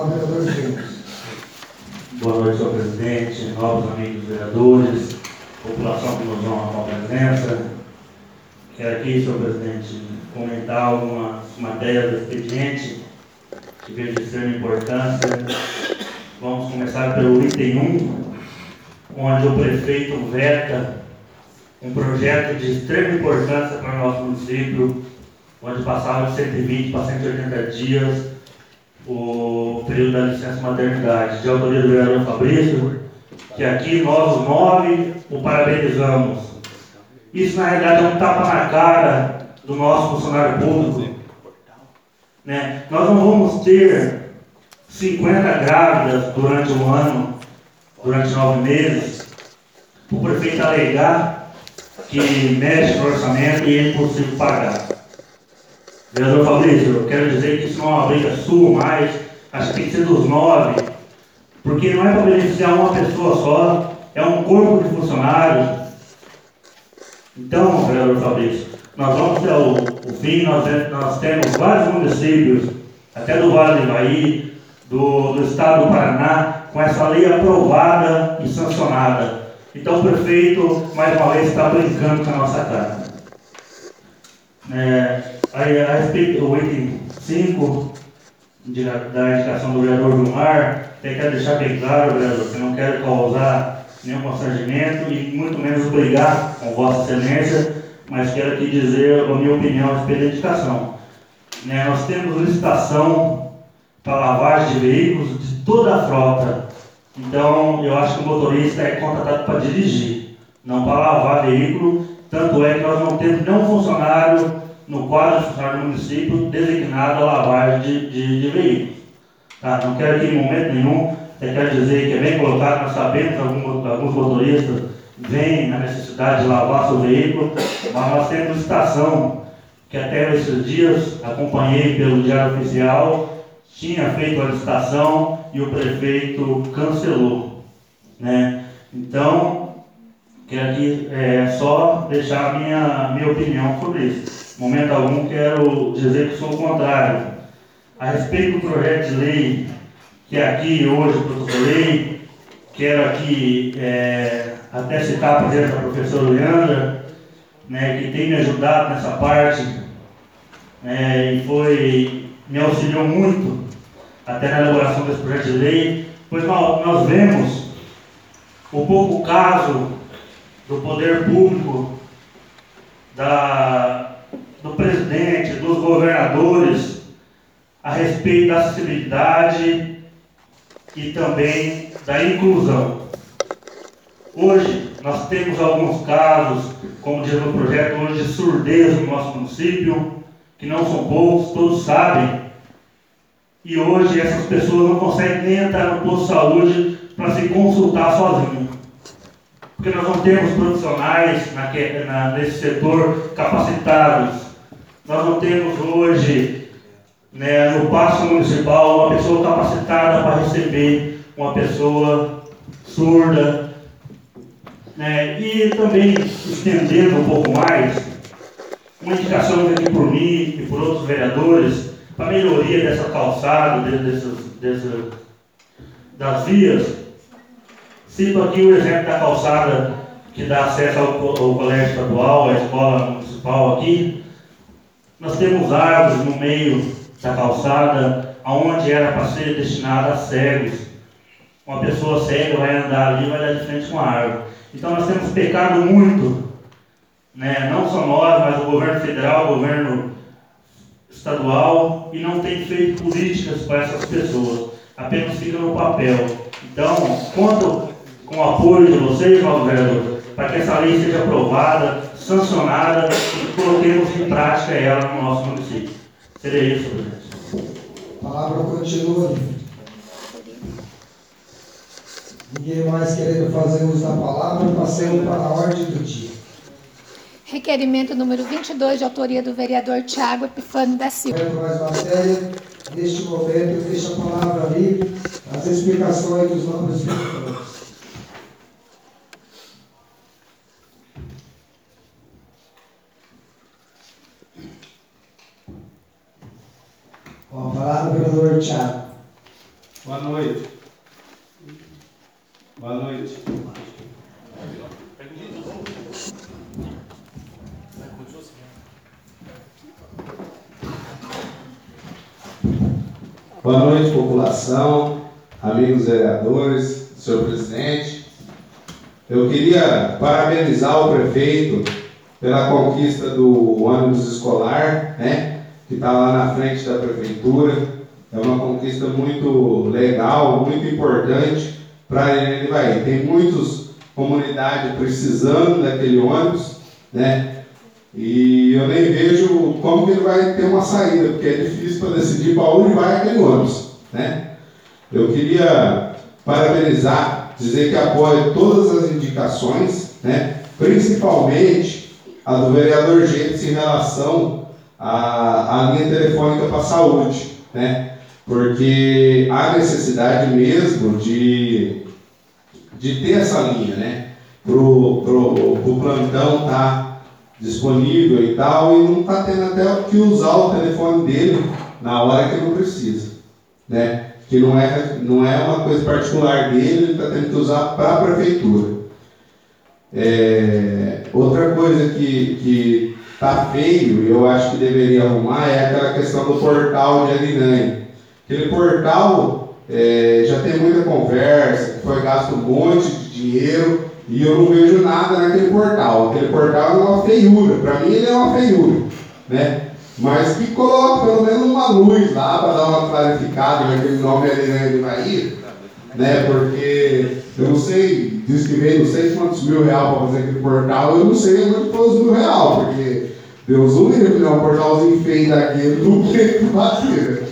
palavra, vereador James. Boa noite, senhor presidente, novos amigos vereadores, população que nos honra com a presença. Quero aqui, senhor presidente, comentar algumas matérias do expediente que vejo de extrema importância. Vamos começar pelo item 1, onde o prefeito veta um projeto de extrema importância para o nosso município, onde passava de 120 para 180 dias o período da licença maternidade, de autoria do vereador Fabrício, que aqui nós, os 9, o parabenizamos. Isso, na realidade, é um tapa na cara do nosso funcionário público. Né? Nós não vamos ter 50 grávidas durante um ano, durante 9 meses, o prefeito alegar que mexe no orçamento e é impossível pagar. Vereador Fabrício, eu quero dizer que isso não é uma briga sua mais, acho que tem que ser dos 9, porque não é para beneficiar uma pessoa só, é um corpo de funcionários. Então, vereador Fabrício, nós vamos ter o fim, nós temos vários municípios, até do Vale do Ivaí, do estado do Paraná, com essa lei aprovada e sancionada. Então o prefeito, mais uma vez, está brincando com a nossa cara. A respeito do item 5, da indicação do vereador Vilmar, quero deixar bem claro, vereador, que não quero causar nenhum constrangimento e muito menos brigar com Vossa Excelência, mas quero aqui dizer a minha opinião a respeito da indicação. Nós temos licitação para lavagem de veículos de toda a frota, então eu acho que o motorista é contratado para dirigir, não para lavar veículo, tanto é que nós não temos nenhum funcionário no quadro de funcionário do município designado a lavagem de veículos. Tá? Não quero aqui em momento nenhum, quero dizer que é bem colocado, nós sabemos que alguns motoristas veem a necessidade de lavar seu veículo, mas nós temos licitação que até esses dias acompanhei pelo Diário Oficial, tinha feito a licitação e o prefeito cancelou. Né? Então, quero aqui só deixar a minha opinião sobre isso. Em momento algum quero dizer que sou o contrário. A respeito do projeto de lei que aqui hoje protocolei, quero aqui até citar a presença da professora Leandra, né, que tem me ajudado nessa parte, e me auxiliou muito até na elaboração desse projeto de lei, pois nós vemos o pouco caso do poder público, do presidente, dos governadores, a respeito da acessibilidade e também da inclusão. Hoje, nós temos alguns casos, como diz no projeto, hoje de surdez no nosso município, que não são poucos, todos sabem, e hoje essas pessoas não conseguem nem entrar no posto de saúde para se consultar sozinho. Porque nós não temos profissionais nesse setor capacitados. Nós não temos hoje, no Paço Municipal, uma pessoa capacitada para receber uma pessoa surda. E também, estendendo um pouco mais, uma indicação aqui por mim e por outros vereadores, para melhoria dessa calçada, das vias. Cito aqui o exemplo da calçada que dá acesso ao colégio estadual, à escola municipal aqui. Nós temos árvores no meio da calçada, onde era para ser destinada a cegos. Uma pessoa cega vai andar ali e vai dar de frente com a árvore. Então nós temos pecado muito, não só nós, mas o governo federal, o governo estadual, e não tem feito políticas para essas pessoas, apenas fica no papel. Então, conto com o apoio de vocês, novos vereadores, para que essa lei seja aprovada, sancionada e coloquemos em prática ela no nosso município. Seria isso, presidente. A palavra continua. Ninguém mais querendo fazer uso da palavra, passemos para a ordem do dia. Requerimento número 22, de autoria do vereador Tiago Epifânio da Silva. Mais matéria, neste momento eu deixo a palavra livre, as explicações dos novos vereadores. Com a palavra, vereador Tiago. Boa noite. Boa noite. Boa noite, população, amigos vereadores, senhor presidente. Eu queria parabenizar o prefeito pela conquista do ônibus escolar, né, que está lá na frente da prefeitura. É uma conquista muito legal, muito importante para ele. Tem muitas comunidades precisando daquele ônibus, né? E eu nem vejo como que ele vai ter uma saída, porque é difícil para decidir para onde vai aquele ônibus, né? Eu queria parabenizar, dizer que apoio todas as indicações, né? Principalmente a do vereador Gentes em relação à linha telefônica para a saúde, né? Porque há necessidade mesmo de ter essa linha, né? Pro plantão estar disponível e tal, e não está tendo até que usar o telefone dele na hora que não precisa, né? Que não é uma coisa particular dele, ele está tendo que usar para a prefeitura. Outra coisa que está feio, e eu acho que deveria arrumar, é aquela questão do portal de Arinãe. Aquele portal já tem muita conversa, foi gasto um monte de dinheiro, e eu não vejo nada naquele portal. Aquele portal é uma feiura, para mim ele é uma feiura, né? Mas que coloque pelo menos uma luz lá para dar uma clarificada naquele nome Arinãe do Ivaí, né? Porque eu não sei, diz que veio não sei quantos mil reais para fazer aquele portal, eu não sei onde foi os R$1.000, porque Deus o livre, né? Um portalzinho feio daquele não tem que fazer.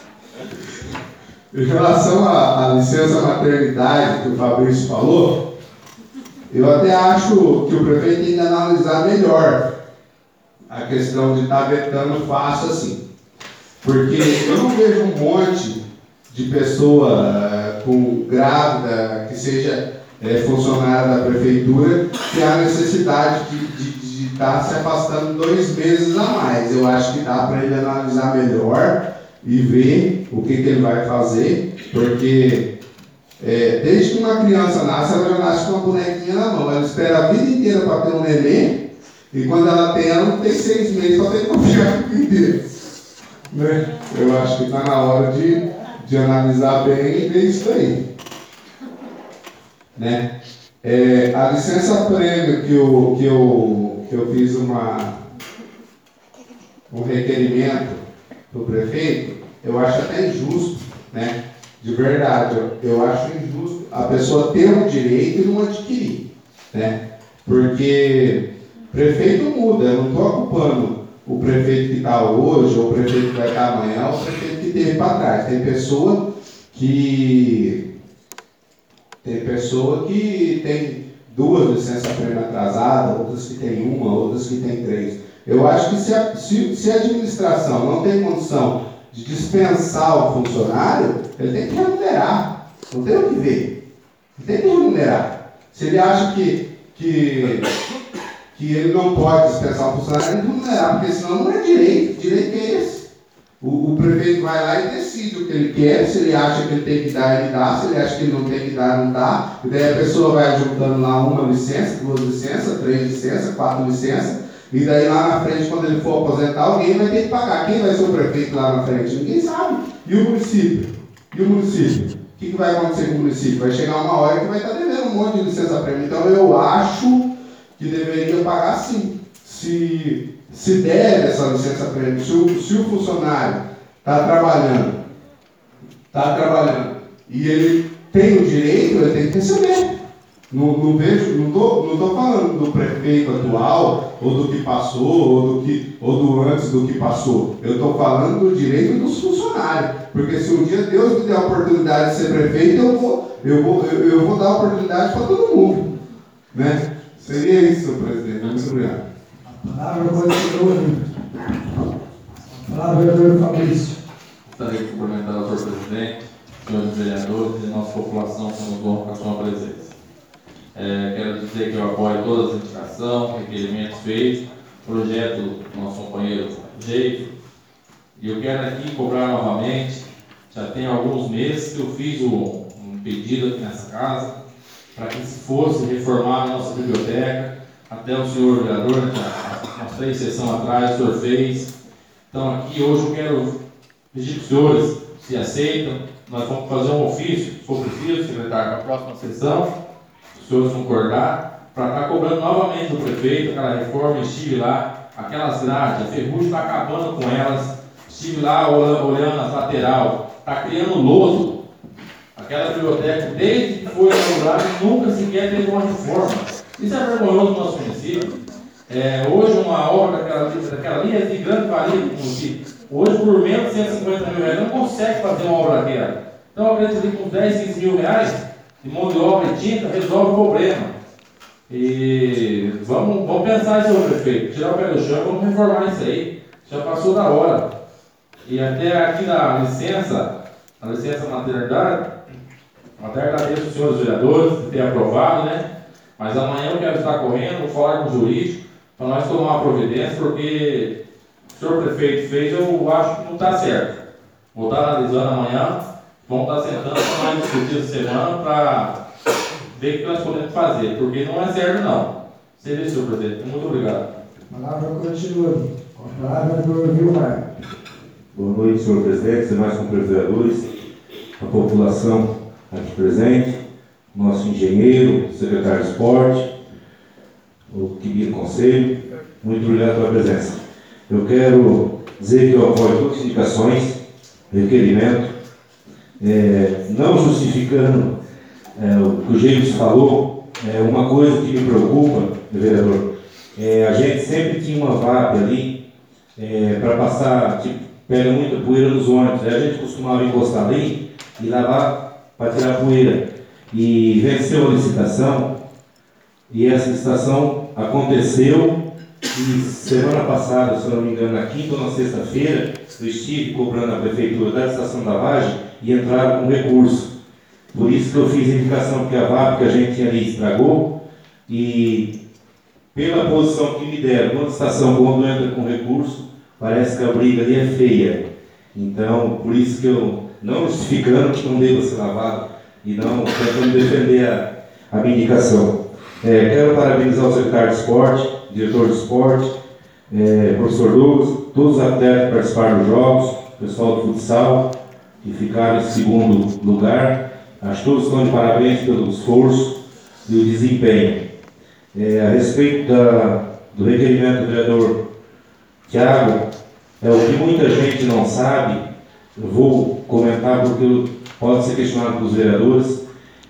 Em relação à licença maternidade que o Fabrício falou, eu até acho que o prefeito tem que analisar melhor a questão de estar vetando fácil assim. Porque eu não vejo um monte de pessoa grávida, que seja funcionária da prefeitura, que há necessidade de estar se afastando 2 meses a mais. Eu acho que dá para ele analisar melhor e ver o que ele vai fazer, porque desde que uma criança nasce, ela já nasce com uma bonequinha na mão. Ela espera a vida inteira para ter um neném, e quando ela não tem 6 meses para ter que confiar a vida inteira. Né? Eu acho que está na hora de analisar bem e ver isso aí. Né? A licença prêmio que eu fiz um requerimento para o prefeito, eu acho até injusto, né? De verdade, eu acho injusto a pessoa ter um direito e não adquirir, né? Porque prefeito muda, eu não estou ocupando o prefeito que está hoje, ou o prefeito que vai estar amanhã, ou o prefeito que teve para trás. Tem pessoa que tem 2 licenças prêmio atrasadas, outras que tem 1, outras que tem 3. Eu acho que se a administração não tem condição de dispensar o funcionário, ele tem que remunerar. Não tem o que ver. Ele tem que remunerar. Se ele acha que ele não pode dispensar o funcionário, ele tem que remunerar, porque senão não é direito. Direito é esse. O prefeito vai lá e decide o que ele quer. Se ele acha que ele tem que dar, ele dá. Se ele acha que ele não tem que dar, não dá. E daí a pessoa vai juntando lá 1 licença, 2 licenças, 3 licenças, 4 licenças. E daí lá na frente, quando ele for aposentar, alguém vai ter que pagar. Quem vai ser o prefeito lá na frente? Ninguém sabe. E o município? O que vai acontecer com o município? Vai chegar uma hora que vai estar devendo um monte de licença prêmio. Então eu acho que deveria pagar sim. Se der essa licença prêmio, se o funcionário está trabalhando e ele tem o direito, ele tem que receber. Não estou falando do prefeito atual, ou do que passou, ou do antes do que passou. Eu estou falando do direito dos funcionários. Porque se um dia Deus me der a oportunidade de ser prefeito, eu vou dar a oportunidade para todo mundo. Né? Seria isso, senhor presidente. Muito obrigado. A palavra continua. A palavra é do Fabrício. Gostaria de cumprimentar o senhor presidente, senhores vereadores e nossa população que nos honra com a sua presença. Quero dizer que eu apoio todas as indicações, requerimentos feitos, projeto do nosso companheiro Jeito, e eu quero aqui cobrar novamente Já tem alguns meses que eu fiz um pedido aqui nessa casa para que se fosse reformar a nossa biblioteca. Até o senhor vereador, umas 3 sessões atrás, o senhor fez. Então aqui hoje eu quero pedir para os senhores, se aceitam, nós vamos fazer um ofício, se for preciso, secretário, para a próxima sessão, se os senhores concordar, para estar cobrando novamente do prefeito aquela reforma. Estive lá, aquelas grades, a ferrugem está acabando com elas, estive lá olhando as lateral, está criando lodo. Aquela biblioteca, desde que foi inaugurada, nunca sequer teve uma reforma. Isso é vergonhoso no nosso município. Hoje uma obra daquela linha de grande valia, hoje por menos de 150 mil reais, não consegue fazer uma obra daquela. Então eu acredito que com 10, 15 mil reais de mão de obra e tinta resolve o problema. E vamos pensar isso, prefeito. Tirar o pé do chão, vamos reformar isso aí. Já passou da hora. E até aqui na licença maternidade, até agradeço os senhores vereadores por ter aprovado, né? Mas amanhã eu quero estar correndo, vou falar com o jurídico, para nós tomar uma providência, porque o senhor prefeito fez, eu acho que não está certo. Vou estar analisando amanhã, vamos estar sentando para nós discutir essa semana, para ver o que nós podemos fazer, porque não é certo não. Seria isso, senhor presidente. Muito obrigado. A palavra continua. Com a palavra do Vilmar. Boa noite, senhor presidente, demais vereadores, a população aqui presente, nosso engenheiro, secretário de esporte, o querido conselho, muito obrigado pela presença. Eu quero dizer que eu apoio todas as indicações, requerimento, não justificando o que o James falou, uma coisa que me preocupa, vereador, a gente sempre tinha uma VAP ali para passar, pega muita poeira nos ônibus, a gente costumava encostar ali e lavar para tirar a poeira. E venceu a licitação, e essa licitação aconteceu, e semana passada, se eu não me engano, na quinta ou na sexta-feira, eu estive cobrando a prefeitura da estação da Laje e entraram com recurso. Por isso que eu fiz a indicação, porque a VAP que a gente tinha ali estragou, e pela posição que me deram, quando a estação, quando entra com recurso, parece que a briga ali é feia. Então, por isso que eu, não justificando que não deva ser lavado, e não tentando defender a minha indicação. Quero parabenizar o secretário de esporte, diretor de esporte, professor Douglas, todos os atletas que participaram dos jogos, o pessoal do futsal, que ficaram em segundo lugar. Acho que todos estão de parabéns pelo esforço e o desempenho. A respeito do requerimento do vereador Tiago, o que muita gente não sabe, eu vou comentar porque pode ser questionado pelos vereadores.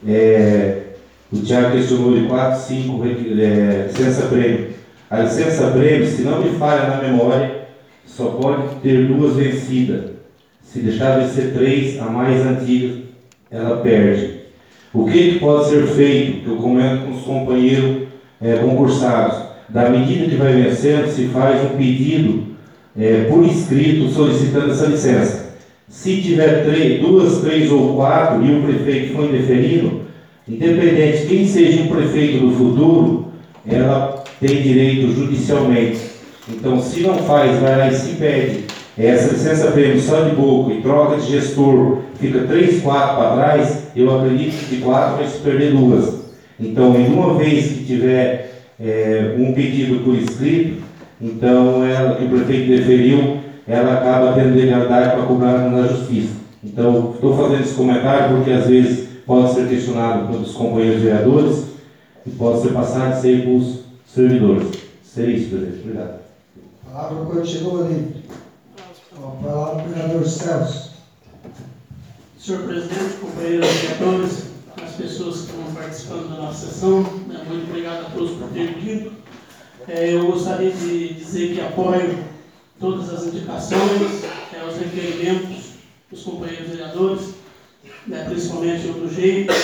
O Tiago questionou de 4, 5 licença-prêmio. A licença-prêmio, se não me falha na memória, só pode ter 2 vencidas. Se deixar vencer 3, a mais antiga, ela perde. O que pode ser feito, que eu comento com os companheiros concursados? Da medida que vai vencendo, se faz um pedido por escrito solicitando essa licença. Se tiver 2, 3 ou 4 e o prefeito for indeferido, independente de quem seja o prefeito do futuro, ela tem direito judicialmente. Então, se não faz, vai lá e se pede essa licença-prêmio só de boca e troca de gestor, fica 3, 4 para trás, eu acredito que de 4 vai se perder 2. Então, em uma vez que tiver um pedido por escrito, então ela, que o prefeito deferiu, ela acaba tendo legalidade para cobrar na justiça. Então, estou fazendo esse comentário porque às vezes pode ser questionado pelos companheiros vereadores e pode ser passado a ser para os servidores. Seria isso, presidente. Obrigado. A palavra continua ali. A palavra do vereador Celso. Senhor presidente, companheiros vereadores, as pessoas que estão participando da nossa sessão, muito obrigado a todos por terem vindo. Eu gostaria de dizer que apoio todas as indicações, os requerimentos dos companheiros vereadores, principalmente o do Jeito,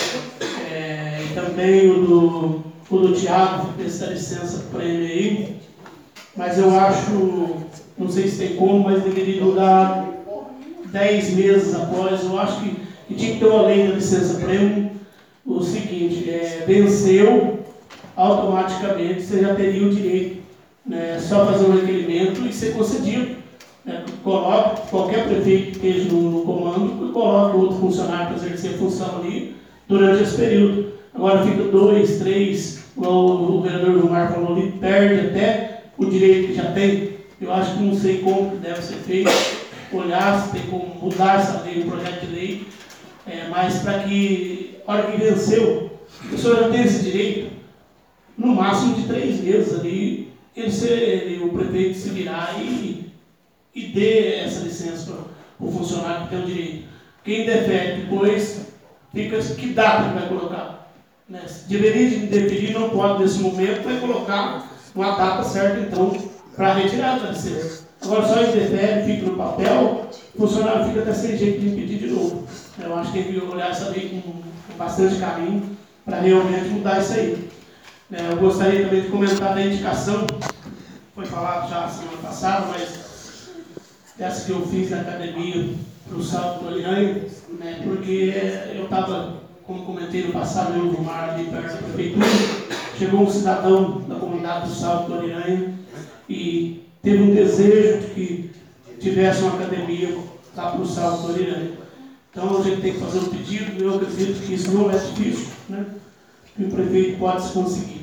e também o do Tiago, essa licença prêmio aí. Mas eu acho, não sei se tem como, mas deveria mudar 10 meses após. Eu acho que tinha que ter uma lei da licença prêmio, o seguinte, venceu, automaticamente você já teria o direito, só fazer um requerimento e ser concedido. né, coloque qualquer prefeito que esteja no comando e coloque outro funcionário para exercer a função ali durante esse período. Agora fica 2, 3, igual o vereador Gilmar falou ali, perde até o direito que já tem. Eu acho que não sei como que deve ser feito, olhar se tem como mudar essa lei, o projeto de lei, mas para que, a hora que venceu, a pessoa já tem esse direito, no máximo de 3 meses ali, o prefeito se virar e dê essa licença para o funcionário que tem o direito. Quem defere depois, fica que data que vai colocar. Né? Deveria definir, não pode nesse momento, vai colocar uma data certa, então, para retirar da licença. Agora só ele defere, fica no papel, o funcionário fica até sem jeito de impedir de novo. Eu acho que tem que olhar essa lei com bastante carinho para realmente mudar isso aí. Eu gostaria também de comentar da indicação, foi falado já semana passada, mas essa que eu fiz na academia para o Salto do Orianha, né, porque eu estava, como comentei no passado, eu no mar ali perto da prefeitura, chegou um cidadão da comunidade do Salto do Orianha e teve um desejo de que tivesse uma academia lá para o Salto do Orianha. Então a gente tem que fazer um pedido, eu acredito que isso não é difícil, né? Que o prefeito pode se conseguir.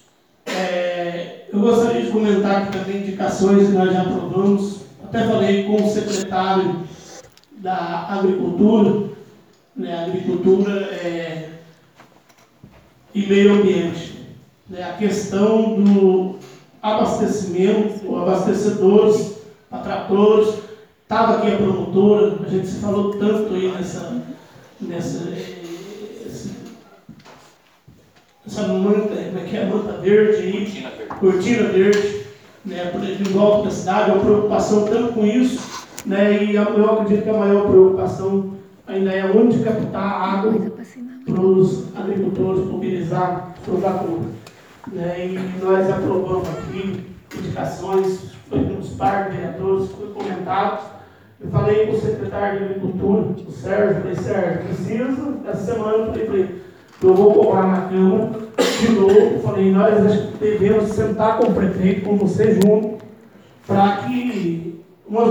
Eu gostaria de comentar aqui também indicações que nós já aprovamos, até falei com o secretário da Agricultura, né, Agricultura e Meio Ambiente, né, a questão do abastecimento, abastecedores para tratores. Estava aqui a promotora, a gente se falou tanto aí essa manta, como é que é? Manta verde aí, cortina verde, né, em volta da cidade, uma preocupação tanto com isso, né, e eu acredito que a maior preocupação ainda é onde captar água para os agricultores mobilizar seus acordos. Né, e nós aprovamos aqui indicações, foi nos par de vereadores, foi comentado. Eu falei com o secretário de Agricultura, o Sérgio, falei, Sérgio, precisa, essa semana eu falei, eu vou cobrar na Câmara de novo, falei, nós devemos sentar com o prefeito, com você junto, para que